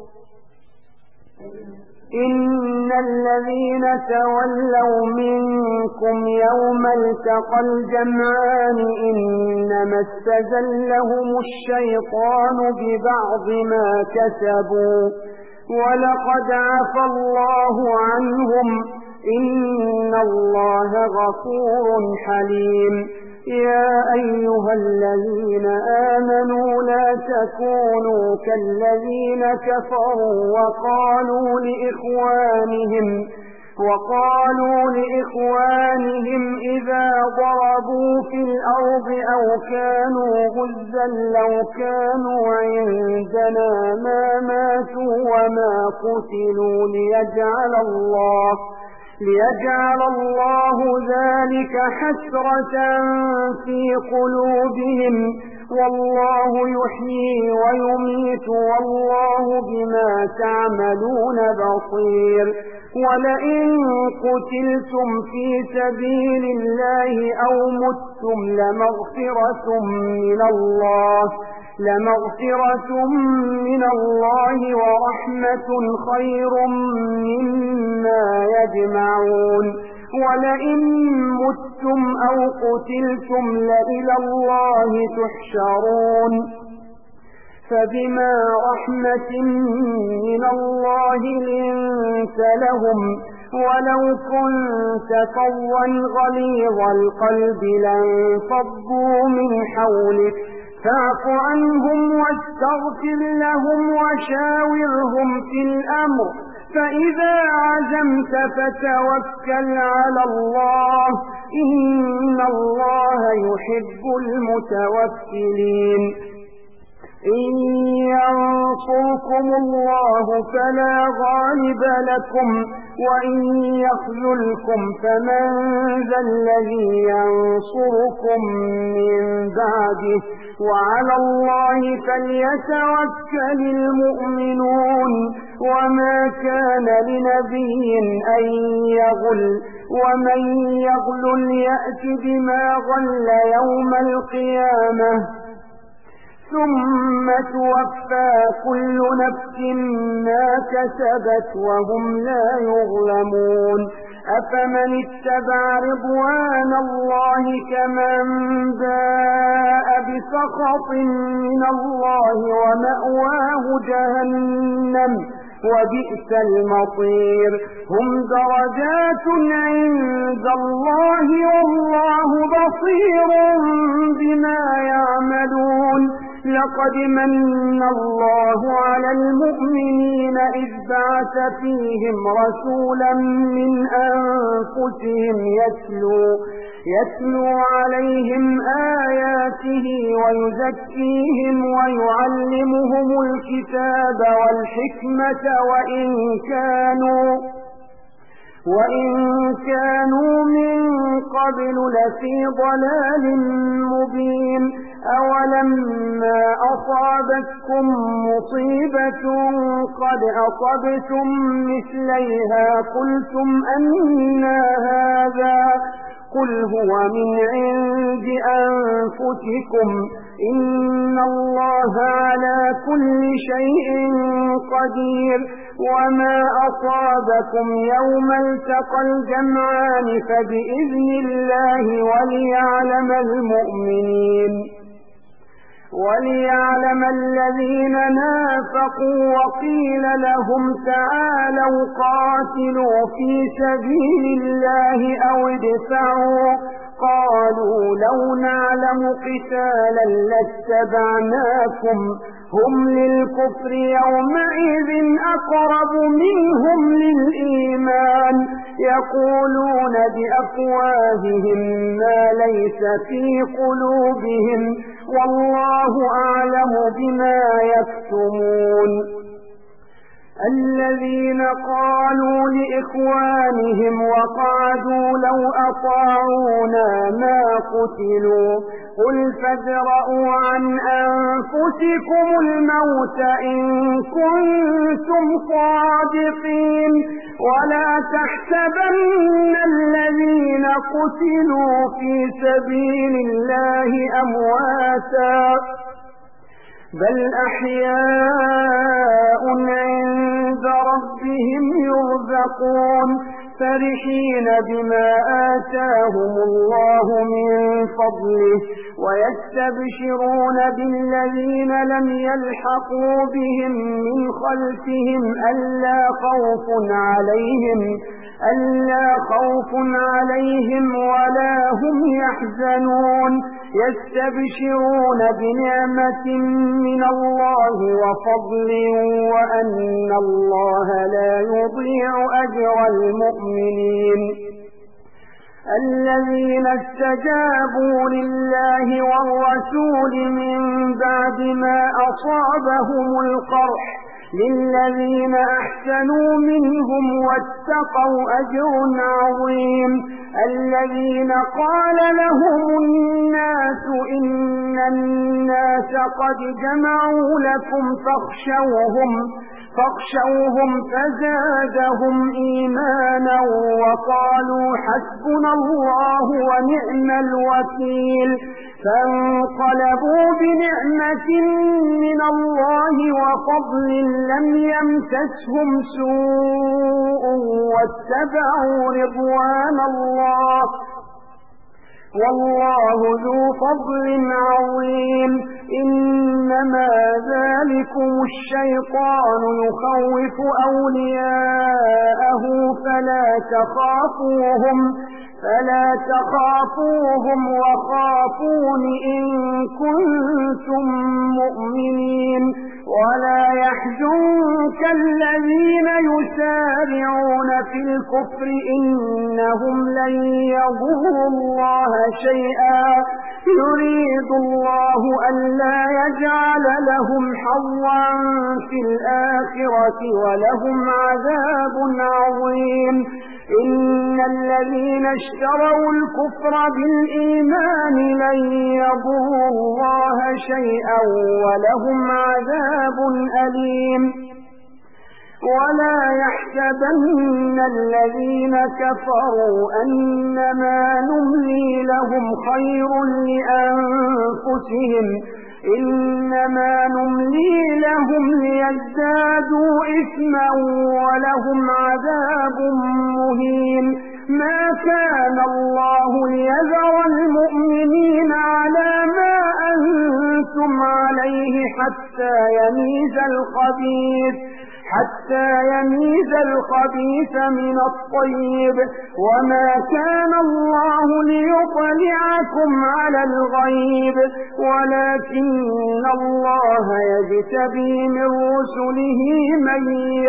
إن الذين تولوا منكم يوم التقى الجمعان إنما استزلهم الشيطان ببعض ما كسبوا ولقد عفى الله عنهم إن الله غفور حليم. يا أيها الذين آمنوا لا تكونوا كالذين كفروا وقالوا لإخوانهم وقالوا لإخوانهم إذا ضربوا في الأرض أو كانوا غزا لو كانوا عندنا ما ماتوا وما قتلوا ليجعل الله ليجعل الله ذلك حسرة في قلوبهم والله يحيي ويميت والله بما تعملون بصير. ولئن قتلتم في سبيل الله أو متم لمغفرة من الله لمغفرة من الله ورحمة خير مما يجمعون ولئن متم أو قتلتم لإلى الله تحشرون فبما رحمة من الله لنت لهم ولو كنت فظا غليظ القلب لانفضوا من حولك فاعف عنهم واستغفر لهم وشاورهم في الأمر فإذا عزمت فتوكل على الله إن الله يحب المتوكلين إن ينصركم الله فلا غالب لكم وإن يخذلكم فمن ذا الذي ينصركم من بعده وعلى الله فليتوكل المؤمنون وما كان لنبي أن يغل ومن يغل يأت بما غل يوم القيامة ثم توفى كل نفس ما كسبت وهم لا يظلمون أفمن اتبع رضوان الله كمن باء بسخط من الله ومأواه جهنم وبئس المصير هم درجات عند الله والله بصير بما يعملون لقد من الله على المؤمنين إذ بعث فيهم رسولا من أنفسهم يتلو, يتلو عليهم آياته ويزكيهم ويعلمهم الكتاب والحكمة وإن كانوا وإن كانوا من قبل لفي ضلال مبين أولما أصابتكم مصيبة قد أصبتم مثليها قلتم أن هذا قل هو من عند أنفسكم إن الله على كل شيء قدير وما أصابكم يوم التقى الجمعان فبإذن الله وليعلم المؤمنين وليعلم الذين نافقوا وقيل لهم تعالوا قاتلوا في سبيل الله أو ادفعوا قالوا لو نعلم قتالا لاتبعناكم هم للكفر يومئذ أقرب منهم للإيمان يقولون بأفواههم ما ليس في قلوبهم والله أعلم بما يكتمون الذين قالوا لإخوانهم وقعدوا لو أطاعونا ما قتلوا قل فادرءوا عن أنفسكم الموت إن كنتم صادقين ولا تحسبن الذين قتلوا في سبيل الله أمواتا بل أحياء عند ربهم يرزقون فرحين بما آتاهم الله من فضله ويستبشرون بالذين لم يلحقوا بهم من خلفهم ألا خوف عليهم ألا خوف عليهم ولا هم يحزنون يستبشرون بنعمة من الله وفضل وأن الله لا يضيع أجر المؤمنين الذين استجابوا لله والرسول من بعد ما أصابهم القرح للذين أحسنوا منهم واتقوا أجر عظيم الذين قال لهم الناس إن الناس قد جمعوا لكم فاخشوهم فاخشوهم فزادهم إيمانا وقالوا حسبنا الله ونعم الوكيل فانقلبوا بنعمة من الله وفضل لم يمسسهم سوء واتبعوا رضوان الله والله ذو فضل عظيم إنما ذلكم الشيطان يخوف أولياءه فلا تخافوهم فلا تخافوهم وخافون إن كنتم مؤمنين ولا يحزنك الذين يسارعون في الكفر إنهم لن يضروا الله شيئا يريد الله ألا يجعل لهم حظا في الآخرة ولهم عذاب عظيم إن الذين اشتروا الكفر بالإيمان لن يضروا الله شيئا ولهم عذاب أليم ولا يحسبن الذين كفروا أنما نملي لهم خير لأنفسهم إنما نملي لهم ليزدادوا إثما ولهم عذاب مهين ما كان الله ليذر المؤمنين على ما أنتم عليه حتى يميز الخبيث حتى يميز الخبيث من الطيب وما كان الله ليطلعكم على الغيب ولكن الله يجتبي من رسله من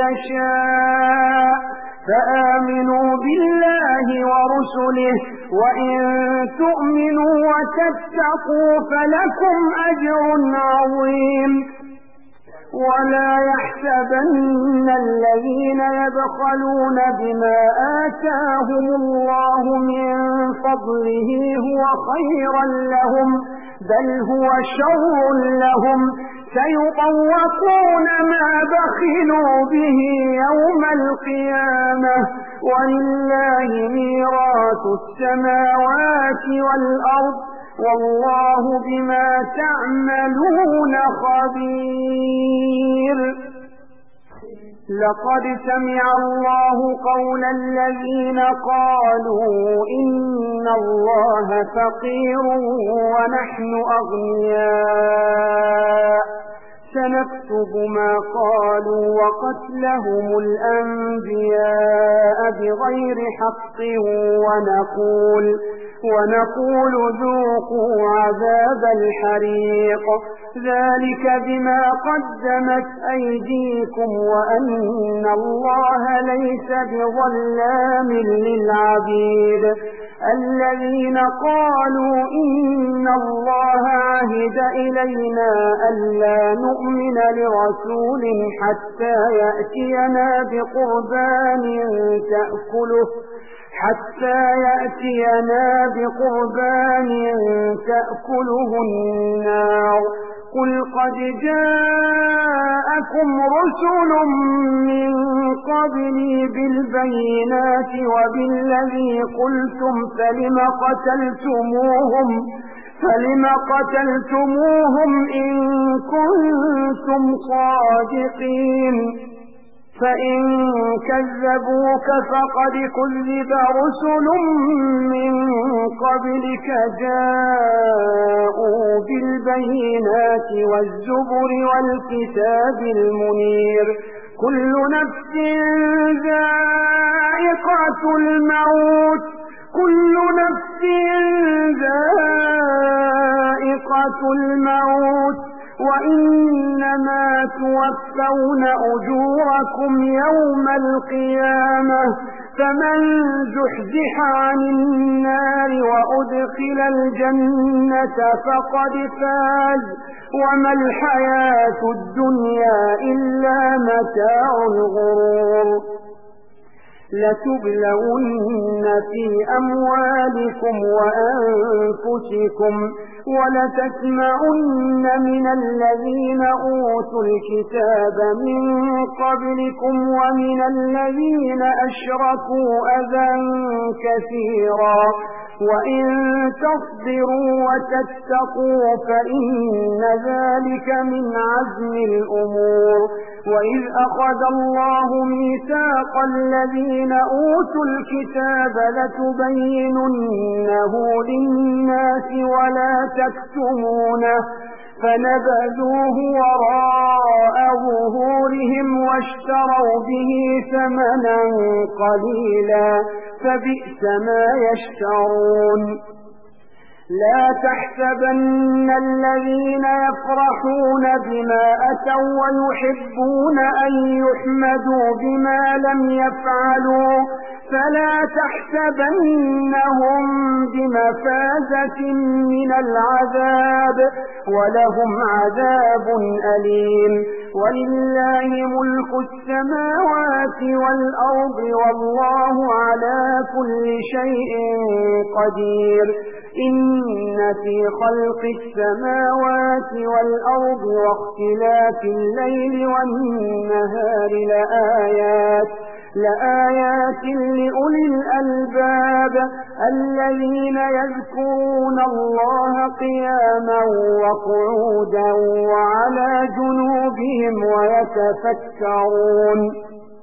يشاء فآمنوا بالله ورسله وإن تؤمنوا وتتقوا فلكم أجر عظيم ولا يحسبن الذين يبخلون بما آتاهم الله من فضله هو خيرا لهم بل هو شر لهم سيطوقون ما بخلوا به يوم القيامة ولله ميراث السماوات والأرض والله بما تعملون خبير لقد سمع الله قول الذين قالوا إن الله فقير ونحن أغنياء سنكتب ما قالوا وقتلهم الأنبياء بغير حق ونقول ونقول ذوقوا عذاب الحريق ذلك بما قدمت أيديكم وأن الله ليس بظلام للعبيد الذين قالوا إن الله عهد إلينا ألا نؤمن لرسول حتى يأتينا بقربان تأكله حتى يأتينا بقربان تأكله النار قل قد جاءكم رسل من قبلي بالبينات وبالذي قلتم فلم قتلتموهم فلم قتلتموهم إن كنتم صادقين فإن كذبوك فقد كذب رسل من قبلك جاءوا بالبينات والزبر والكتاب المنير كل نفس ذائقة الموت كل نفس ذائقة الموت وإنما توفون أجوركم يوم القيامة فمن زحزح عن النار وأدخل الجنة فقد فاز وما الحياة الدنيا إلا متاع الغرور لتبلون في أموالكم وأنفسكم ولتسمعن من الذين أوتوا الكتاب من قبلكم ومن الذين أشركوا أذى كثيرا وإن تصبروا وتتقوا فإن ذلك من عزم الأمور وإذ أخذ الله ميثاق الذين أوتوا الكتاب لتبيننه للناس ولا تكتمونه فنبذوه وراء ظهورهم واشتروا به ثمنا قليلا فبئس ما يشترون لا تحسبن الذين يفرحون بما أتوا ويحبون أن يحمدوا بما لم يفعلوا فلا تحسبنهم بمفازة من العذاب ولهم عذاب أليم ولله ملك السماوات والأرض والله على كل شيء قدير إن في خلق السماوات والأرض واختلاف الليل والنهار لآيات لآيات لأولي الألباب الذين يذكرون الله قياما وقعودا وعلى جنوبهم ويتفكرون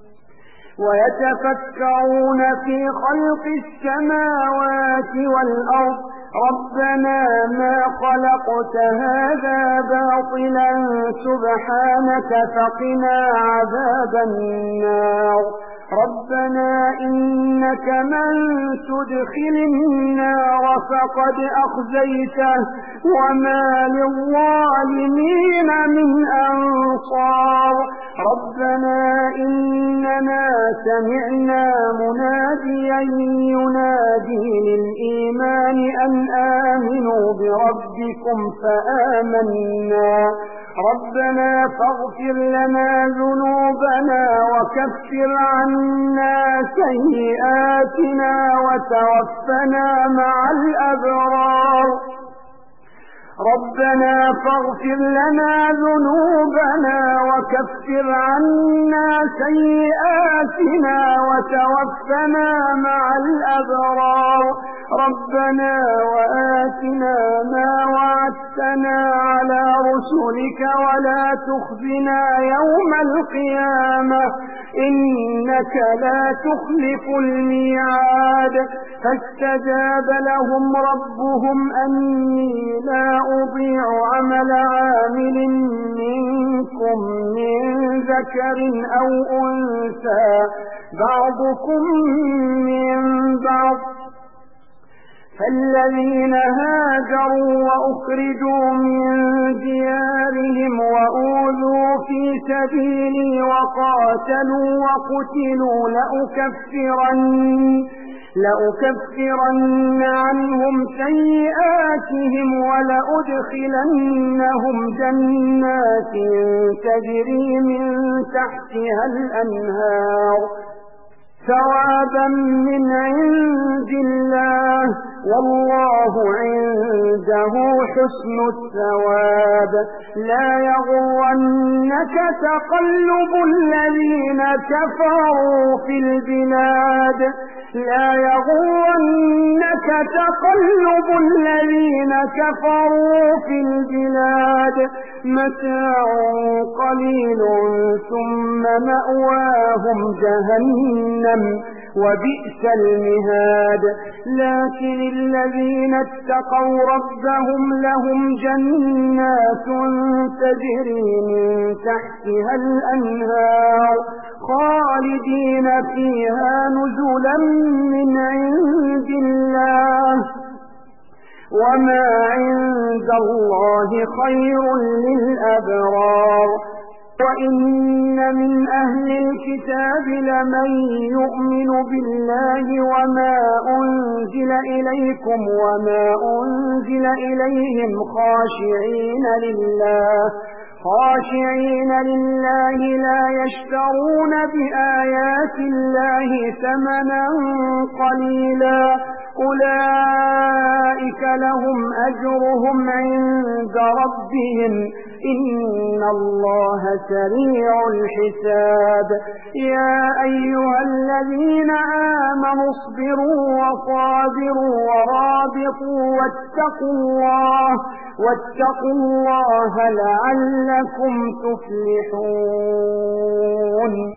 ويتفكرون في خلق السماوات والأرض ربنا ما خلقت هذا باطلا سبحانك فقنا عذاب النار ربنا إنك من تدخل النار فقد أخزيته وما للظالمين من أنصار ربنا إننا سمعنا مناديا ينادي للإيمان أن آمنوا بربكم فآمنا ربنا فاغفر لنا ذنوبنا وكفر عنا سيئاتنا وتوفنا مع الأبرار ربنا فاغفر لنا ذنوبنا وكفر عنا سيئاتنا وتوفنا مع الأبرار ربنا وآتنا ما وعدتنا على رسلك ولا تخزنا يوم القيامة إنك لا تخلف الميعاد فاستجاب لهم ربهم أني لا أضيع عمل عامل منكم من ذكر أو أنثى بعضكم من بعض فالذين هاجروا وأخرجوا من ديارهم وأوذوا في سبيلي وقاتلوا وقتلوا لأكفرن لأكفرن عنهم سيئاتهم ولأدخلنهم جنات تجري من تحتها الأنهار ثوابا من عند الله والله عنده حسن الثواب لا يغرنك تقلب الذين كفروا في البلاد لا يغرنك تقلب الذين كفروا في البلاد متاع قليل ثم مأواهم جهنم وبئس المهاد لكن الذين اتقوا ربهم لهم جنات تجري من تحتها الأنهار خالدين فيها نزلا من عند الله وما عند الله خير للأبرار وإن من أهل الكتاب لمن يؤمن بالله وما أنزل إليكم وما أنزل إليهم خاشعين لله خاشعين لله لا يشترون بآيات الله ثمنا قليلا أولئك لهم أجرهم عند ربهم إن الله سريع الحساب يا أيها الذين آمنوا اصبروا وصابروا ورابطوا وأقسطوا واتقوا الله واتقوا الله لعلكم تفلحون